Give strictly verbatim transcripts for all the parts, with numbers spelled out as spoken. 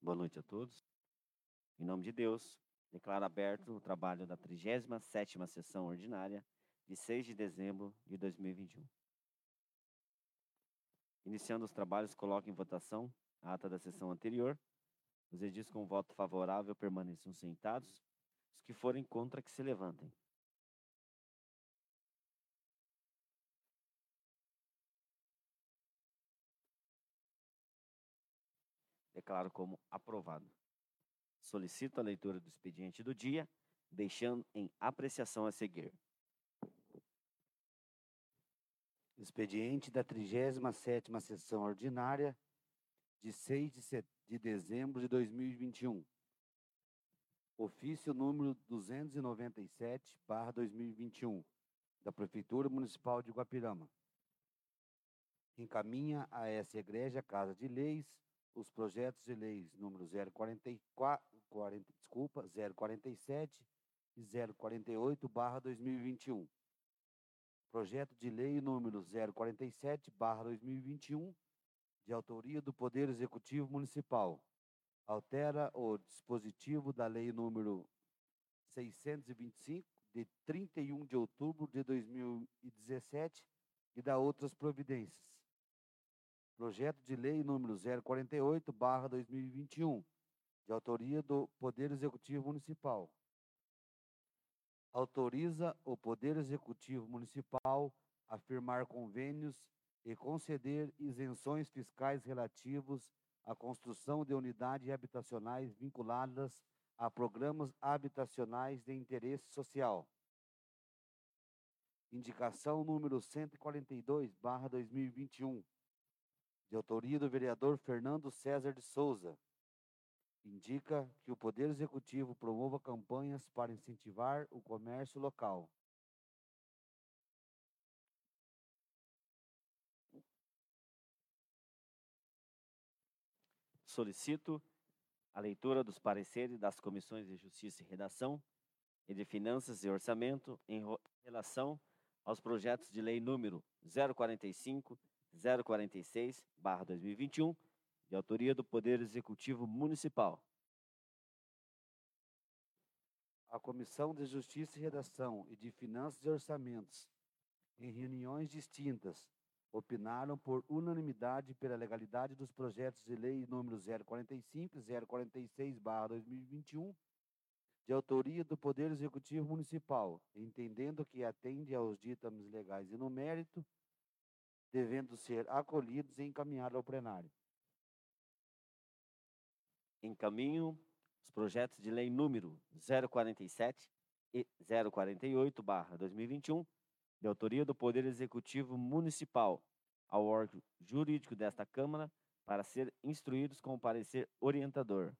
Boa noite a todos. Em nome de Deus, declaro aberto o trabalho da trigésima sétima sessão ordinária de seis de dezembro de dois mil e vinte e um. Iniciando os trabalhos, coloco em votação a ata da sessão anterior. Os edis com voto favorável permaneçam sentados. Os que forem contra, que se levantem. Declaro como aprovado. Solicito a leitura do expediente do dia, deixando em apreciação a seguir. Expediente da trigésima sétima sessão ordinária de seis de set- de dezembro de dois mil e vinte e um. Ofício número duzentos e noventa e sete, barra dois mil e vinte e um, da Prefeitura Municipal de Guapirama. Encaminha a essa egrégia Casa de Leis os projetos de leis número zero quarenta e quatro, quarenta, desculpa, zero quarenta e sete e zero quarenta e oito, barra dois mil e vinte e um. Projeto de lei número zero quarenta e sete, barra dois mil e vinte e um, de autoria do Poder Executivo Municipal. Altera o dispositivo da lei número seiscentos e vinte e cinco, de trinta e um de outubro de dois mil e dezessete, e da outras providências. Projeto de lei número zero quarenta e oito, barra dois mil e vinte e um, de autoria do Poder Executivo Municipal. Autoriza o Poder Executivo Municipal a firmar convênios e conceder isenções fiscais relativos à construção de unidades habitacionais vinculadas a programas habitacionais de interesse social. Indicação número cento e quarenta e dois, barra dois mil e vinte e um, de autoria do vereador Fernando César de Souza. Indica que o Poder Executivo promova campanhas para incentivar o comércio local. Solicito a leitura dos pareceres das comissões de Justiça e Redação e de Finanças e Orçamento em ro- relação aos projetos de lei número zero quarenta e cinco, zero quarenta e seis, barra dois mil e vinte e um, de autoria do Poder Executivo Municipal. A Comissão de Justiça e Redação e de Finanças e Orçamentos, em reuniões distintas, opinaram por unanimidade pela legalidade dos projetos de lei número zero quarenta e cinco, zero quarenta e seis, barra dois mil e vinte e um, de autoria do Poder Executivo Municipal, entendendo que atende aos ditames legais e no mérito, devendo ser acolhidos e encaminhados ao plenário. Encaminho os projetos de lei número zero quarenta e sete e zero quarenta e oito, barra dois mil e vinte e um, de autoria do Poder Executivo Municipal, ao órgão jurídico desta Câmara, para ser instruídos com o parecer orientador.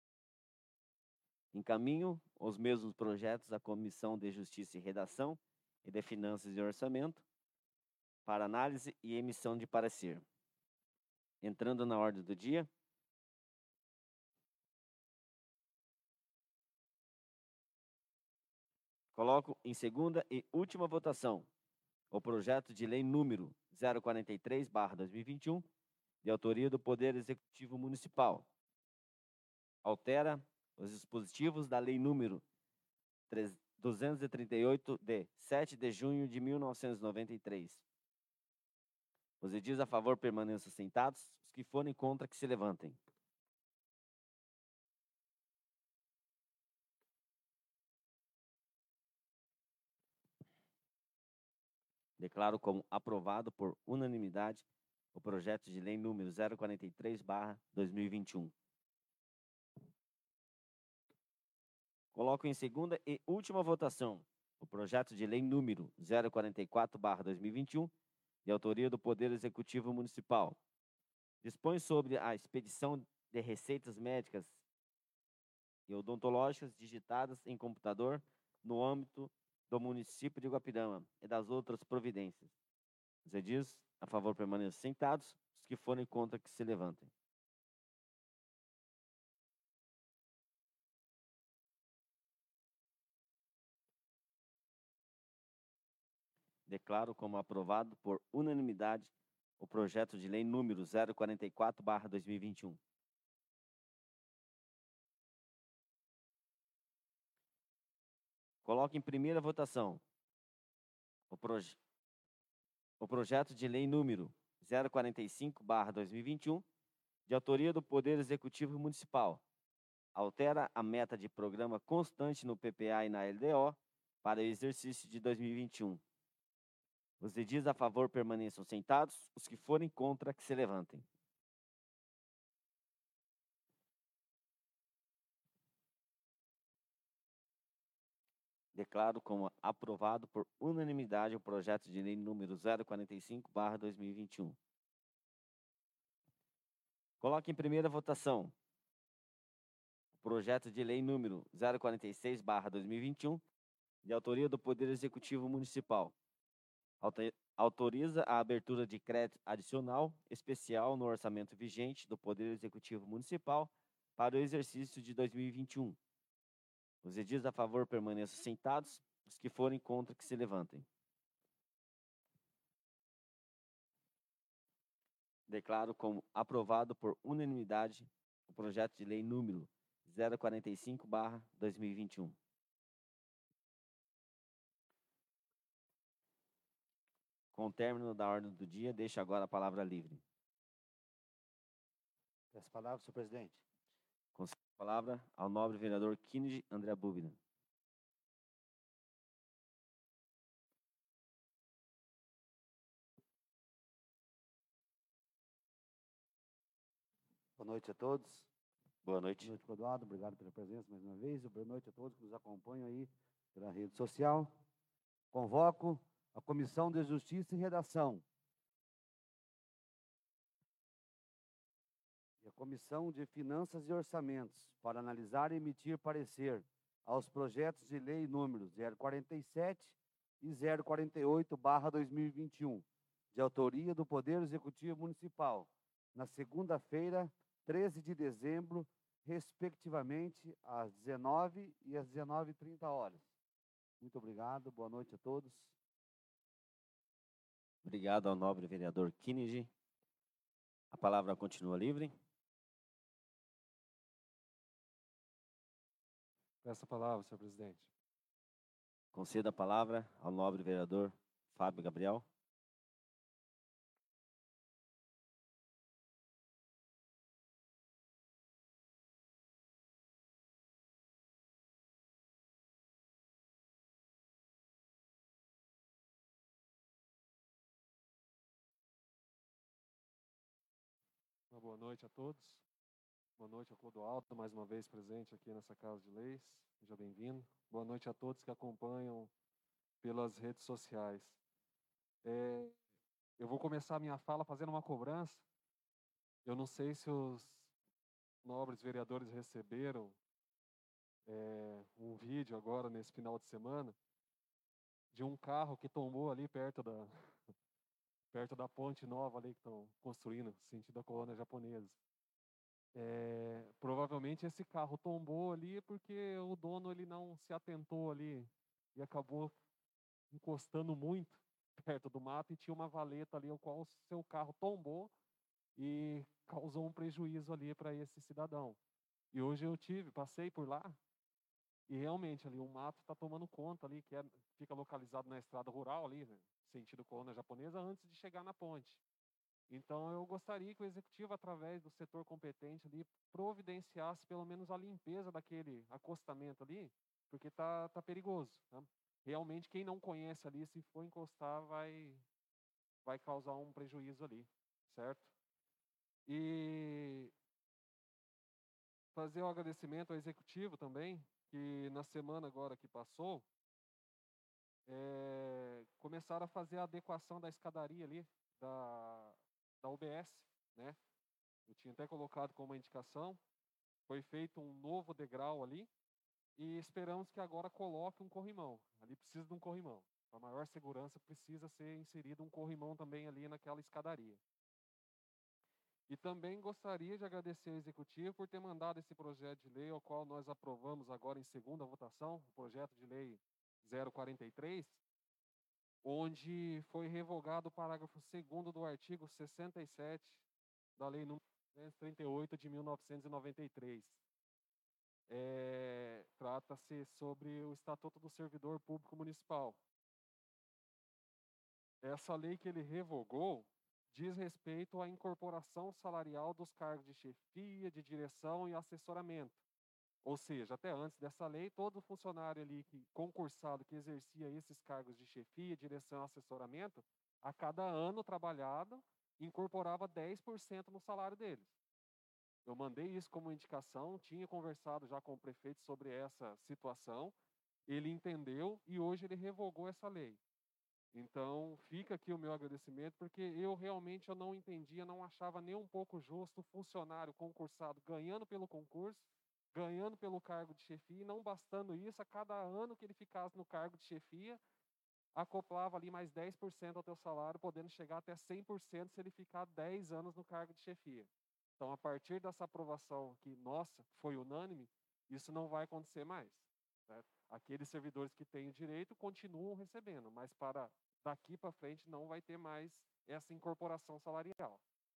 Encaminho os mesmos projetos à Comissão de Justiça e Redação e de Finanças e Orçamento para análise e emissão de parecer. Entrando na ordem do dia, coloco em segunda e última votação o projeto de lei número zero quarenta e três, barra dois mil e vinte e um, de autoria do Poder Executivo Municipal. Altera os dispositivos da lei número duzentos e trinta e oito, de sete de junho de mil novecentos e noventa e três. Os edis a favor permaneçam sentados, os que forem contra, que se levantem. Declaro como aprovado por unanimidade o projeto de lei número zero quarenta e três, barra dois mil e vinte e um. Coloco em segunda e última votação o projeto de lei número zero quarenta e quatro, barra dois mil e vinte e um, de autoria do Poder Executivo Municipal. Dispõe sobre a expedição de receitas médicas e odontológicas digitadas em computador no âmbito do município de Guapirama e das outras providências. Os edis a favor permaneçam sentados, os que forem contra, que se levantem. Declaro como aprovado por unanimidade o projeto de lei número zero quarenta e quatro, barra dois mil e vinte e um. Coloco em primeira votação o, proje o projeto de lei número zero quarenta e cinco barra dois mil e vinte e um, de autoria do Poder Executivo Municipal. Altera a meta de programa constante no P P A e na L D O para o exercício de dois mil e vinte e um. Os edis a favor permaneçam sentados, os que forem contra que se levantem. Declaro como aprovado por unanimidade o projeto de lei número zero quarenta e cinco barra dois mil e vinte e um. Coloque em primeira votação o projeto de lei número zero quarenta e seis barra dois mil e vinte e um, de autoria do Poder Executivo Municipal. Autoriza a abertura de crédito adicional especial no orçamento vigente do Poder Executivo Municipal para o exercício de dois mil e vinte e um. Os edis a favor permaneçam sentados, os que forem contra que se levantem. Declaro como aprovado por unanimidade o projeto de lei número zero quarenta e cinco barra dois mil e vinte e um. Com o término da ordem do dia, deixo agora a palavra livre. Peço a palavra, senhor presidente. Concedo a palavra ao nobre vereador Kinigi André Bubina. Boa noite a todos. Boa noite. Boa noite, Clodoaldo. Obrigado pela presença mais uma vez. Boa noite a todos que nos acompanham aí pela rede social. Convoco a Comissão de Justiça e Redação e a Comissão de Finanças e Orçamentos para analisar e emitir parecer aos projetos de lei números zero quarenta e sete e zero quarenta e oito barra dois mil e vinte e um, de autoria do Poder Executivo Municipal, na segunda-feira, treze de dezembro, respectivamente, às dezenove e às dezenove e trinta horas. Muito obrigado, boa noite a todos. Obrigado ao nobre vereador Kinigi. A palavra continua livre. Peço a palavra, senhor presidente. Conceda a palavra ao nobre vereador Fábio Gabriel. Uma boa noite a todos. Boa noite ao Clodoaldo, mais uma vez presente aqui nessa Casa de Leis. Seja bem-vindo. Boa noite a todos que acompanham pelas redes sociais. É, eu vou começar a minha fala fazendo uma cobrança. Eu não sei se os nobres vereadores receberam é, um vídeo agora, nesse final de semana, de um carro que tombou ali perto da, perto da ponte nova ali que estão construindo, sentido da colônia japonesa. É, provavelmente esse carro tombou ali porque o dono ele não se atentou ali e acabou encostando muito perto do mato e tinha uma valeta ali, o qual o seu carro tombou e causou um prejuízo ali para esse cidadão. E hoje eu tive, passei por lá e realmente ali o mato está tomando conta ali, que é, fica localizado na estrada rural ali, né, sentido colônia japonesa, antes de chegar na ponte. Então, eu gostaria que o executivo, através do setor competente ali, providenciasse pelo menos a limpeza daquele acostamento ali, porque tá, tá perigoso. Tá? Realmente, quem não conhece ali, se for encostar, vai, vai causar um prejuízo ali, certo? E fazer o agradecimento ao executivo também, que na semana agora que passou, é, começaram a fazer a adequação da escadaria ali, da, da U B S, né? Eu tinha até colocado como uma indicação, foi feito um novo degrau ali e esperamos que agora coloque um corrimão. Ali precisa de um corrimão. Para maior segurança precisa ser inserido um corrimão também ali naquela escadaria. E também gostaria de agradecer ao Executivo por ter mandado esse projeto de lei, ao qual nós aprovamos agora em segunda votação, o projeto de lei zero quarenta e três, onde foi revogado o parágrafo segundo do artigo sessenta e sete da Lei número duzentos e trinta e oito de mil novecentos e noventa e três. é, trata-se sobre o Estatuto do Servidor Público Municipal. Essa lei que ele revogou diz respeito à incorporação salarial dos cargos de chefia, de direção e assessoramento. Ou seja, até antes dessa lei, todo funcionário ali que, concursado que exercia esses cargos de chefia, direção e assessoramento, a cada ano trabalhado, incorporava dez por cento no salário deles. Eu mandei isso como indicação, tinha conversado já com o prefeito sobre essa situação, ele entendeu e hoje ele revogou essa lei. Então, fica aqui o meu agradecimento, porque eu realmente eu não entendia, não achava nem um pouco justo o funcionário concursado ganhando pelo concurso, ganhando pelo cargo de chefia, e não bastando isso, a cada ano que ele ficasse no cargo de chefia, acoplava ali mais dez por cento ao teu salário, podendo chegar até cem por cento se ele ficar dez anos no cargo de chefia. Então, a partir dessa aprovação que, nossa, foi unânime, isso não vai acontecer mais. Certo? Aqueles servidores que têm o direito continuam recebendo, mas para daqui para frente não vai ter mais essa incorporação salarial.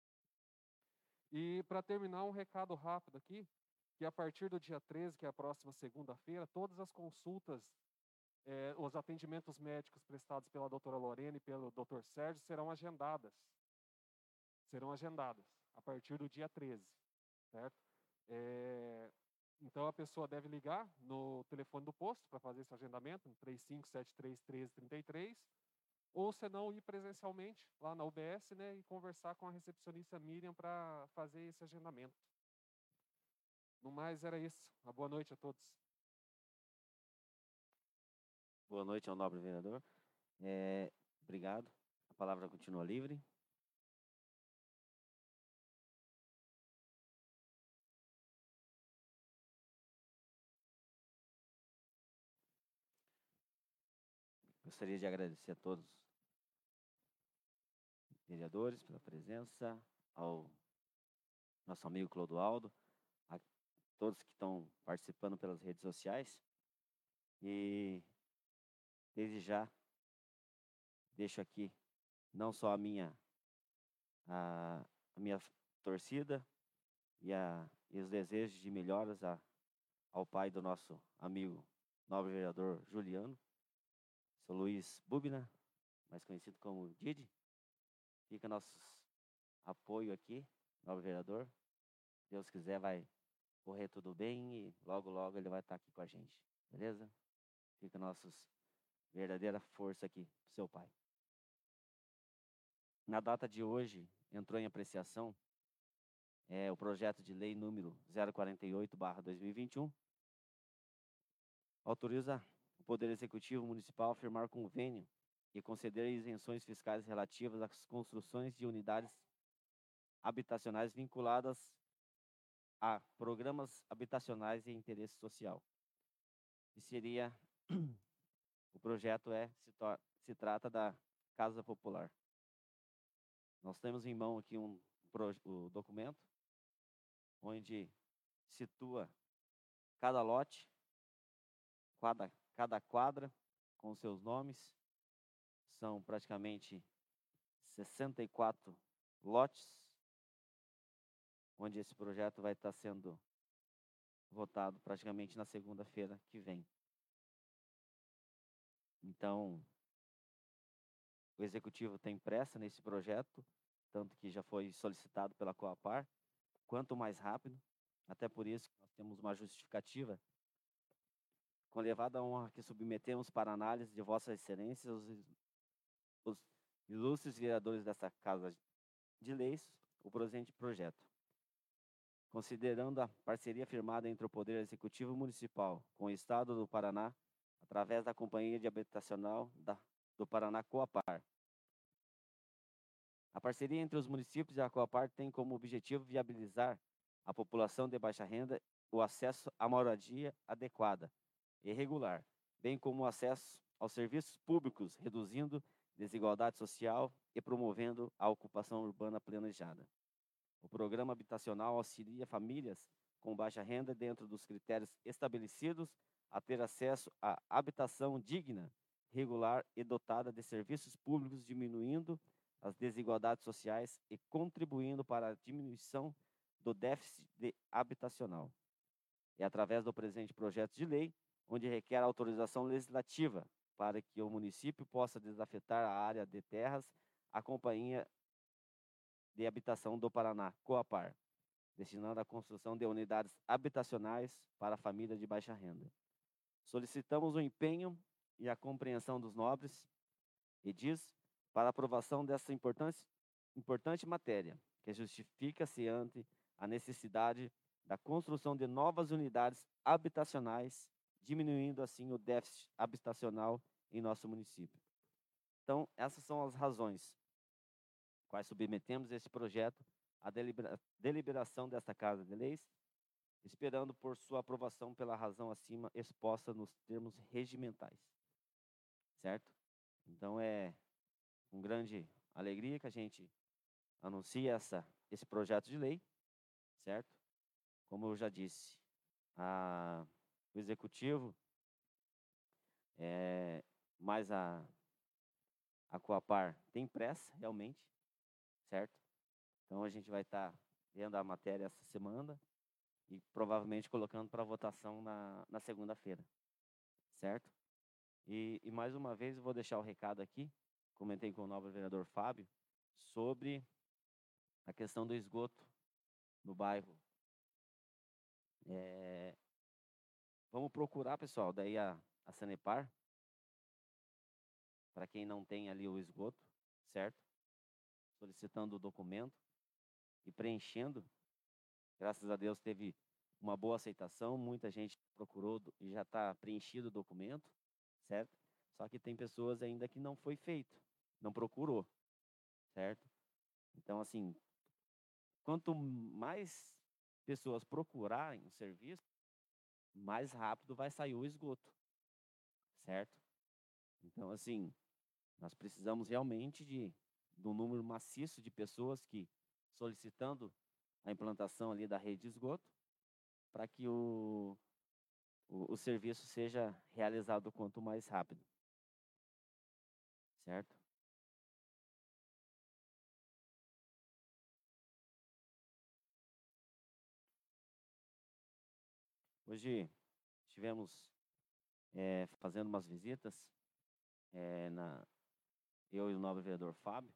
E para terminar, um recado rápido aqui, que a partir do dia treze, que é a próxima segunda-feira, todas as consultas, eh, os atendimentos médicos prestados pela doutora Lorena e pelo doutor Sérgio serão agendadas. Serão agendadas a partir do dia treze, certo? É, então a pessoa deve ligar no telefone do posto para fazer esse agendamento, no três cinco sete três, um três três três, ou se não ir presencialmente lá na U B S, né, e conversar com a recepcionista Miriam para fazer esse agendamento. No mais, era isso. Uma boa noite a todos. Boa noite ao nobre vereador. É, obrigado. A palavra continua livre. Gostaria de agradecer a todos os vereadores pela presença, ao nosso amigo Clodoaldo, a todos que estão participando pelas redes sociais. E desde já deixo aqui não só a minha a, a minha torcida e, a, e os desejos de melhoras a, ao pai do nosso amigo nobre vereador Juliano, seu Luiz Bubna, mais conhecido como Didi. Fica nosso apoio aqui, nobre vereador. Se Deus quiser, vai correr tudo bem e logo, logo ele vai estar aqui com a gente, beleza? Fica nossos verdadeira força aqui pro seu pai. Na data de hoje, entrou em apreciação é, o projeto de lei número zero quarenta e oito barra dois mil e vinte e um, autoriza o Poder Executivo Municipal a firmar convênio e conceder isenções fiscais relativas às construções de unidades habitacionais vinculadas a programas habitacionais de interesse social. E seria, o projeto é, se, to, se trata da Casa Popular. Nós temos em mão aqui um o documento, onde situa cada lote, cada, cada quadra com seus nomes. São praticamente sessenta e quatro lotes, onde esse projeto vai estar sendo votado praticamente na segunda-feira que vem. Então, o Executivo tem pressa nesse projeto, tanto que já foi solicitado pela Coapar, quanto mais rápido, até por isso que nós temos uma justificativa, com elevada honra que submetemos para análise de Vossas Excelências, os, os ilustres vereadores dessa Casa de Leis, o presente projeto. Considerando a parceria firmada entre o Poder Executivo Municipal com o Estado do Paraná, através da Companhia de Habitacional da, do Paraná Coapar. A parceria entre os municípios e a Coapar tem como objetivo viabilizar à população de baixa renda o acesso à moradia adequada e regular, bem como o acesso aos serviços públicos, reduzindo desigualdade social e promovendo a ocupação urbana planejada. O programa habitacional auxilia famílias com baixa renda dentro dos critérios estabelecidos a ter acesso à habitação digna, regular e dotada de serviços públicos, diminuindo as desigualdades sociais e contribuindo para a diminuição do déficit de habitacional. é através do presente projeto de lei, onde requer autorização legislativa para que o município possa desafetar a área de terras à Companhia de Habitação do Paraná, Coapar, destinando à construção de unidades habitacionais para a família de baixa renda. Solicitamos o empenho e a compreensão dos nobres edis para aprovação dessa importante, importante matéria, que justifica-se ante a necessidade da construção de novas unidades habitacionais, diminuindo assim o déficit habitacional em nosso município. Então, essas são as razões quais submetemos esse projeto à delibera- deliberação desta Casa de Leis, esperando por sua aprovação pela razão acima exposta nos termos regimentais. Certo? Então, é com grande alegria que a gente anuncia essa, esse projeto de lei, certo? Como eu já disse, a, o Executivo, é, mais a, a Coapar tem pressa, realmente, certo? Então, a gente vai estar tá vendo a matéria essa semana e provavelmente colocando para votação na, na segunda-feira, certo? E, e mais uma vez eu vou deixar o recado aqui, comentei com o novo vereador Fábio, sobre a questão do esgoto no bairro. É, vamos procurar, pessoal, daí a, a Sanepar, para quem não tem ali o esgoto, certo? Solicitando o documento e preenchendo. Graças a Deus teve uma boa aceitação, muita gente procurou e já está preenchido o documento, certo? Só que tem pessoas ainda que não foi feito, não procurou, certo? Então, assim, quanto mais pessoas procurarem o serviço, mais rápido vai sair o esgoto, certo? Então, assim, nós precisamos realmente de, de um número maciço de pessoas que solicitando a implantação ali da rede de esgoto, para que o, o, o serviço seja realizado quanto mais rápido, certo? Hoje estivemos é, fazendo umas visitas, é, na, eu e o novo vereador Fábio,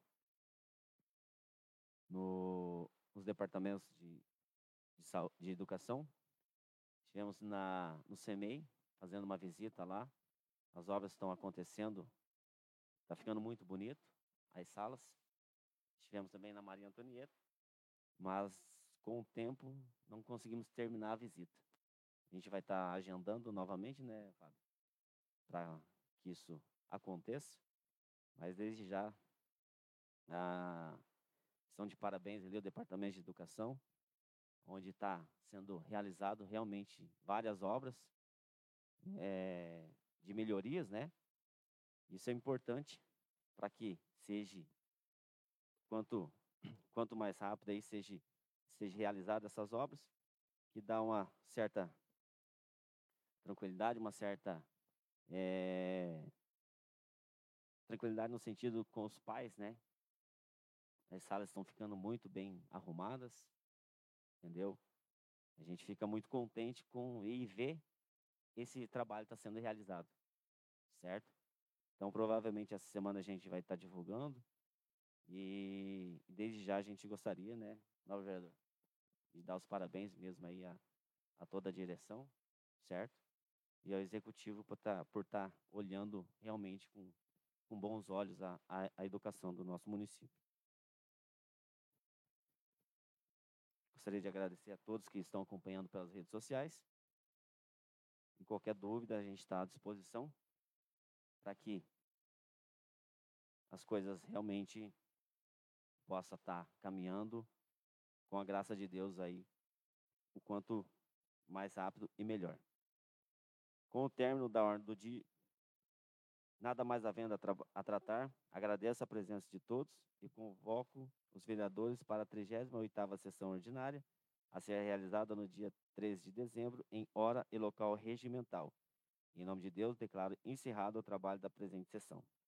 no, nos departamentos de, de, sal, de educação. Estivemos na, no CEMEI, fazendo uma visita lá. As obras estão acontecendo, está ficando muito bonito, as salas. Estivemos também na Maria Antonieta, mas com o tempo não conseguimos terminar a visita. A gente vai estar agendando novamente, né, Fábio, para que isso aconteça. Mas desde já, a, estão de parabéns ali o Departamento de Educação, onde está sendo realizado realmente várias obras é, de melhorias, né? Isso é importante para que seja quanto quanto mais rápido aí seja seja realizada essas obras, que dá uma certa tranquilidade, uma certa é, tranquilidade no sentido com os pais, né? As salas estão ficando muito bem arrumadas, entendeu? A gente fica muito contente com ir ver esse trabalho está sendo realizado, certo? Então, provavelmente essa semana a gente vai estar divulgando e desde já a gente gostaria, né, novo vereador, de dar os parabéns mesmo aí a, a toda a direção, certo? E ao executivo por estar por tá olhando realmente com, com bons olhos a, a, a educação do nosso município. Gostaria de agradecer a todos que estão acompanhando pelas redes sociais. E qualquer dúvida, a gente está à disposição para que as coisas realmente possam estar caminhando com a graça de Deus aí, o quanto mais rápido e melhor. Com o término da ordem do dia, nada mais havendo a, tra a tratar, agradeço a presença de todos e convoco os vereadores para a trigésima oitava sessão ordinária, a ser realizada no dia treze de dezembro, em hora e local regimental. Em nome de Deus, declaro encerrado o trabalho da presente sessão.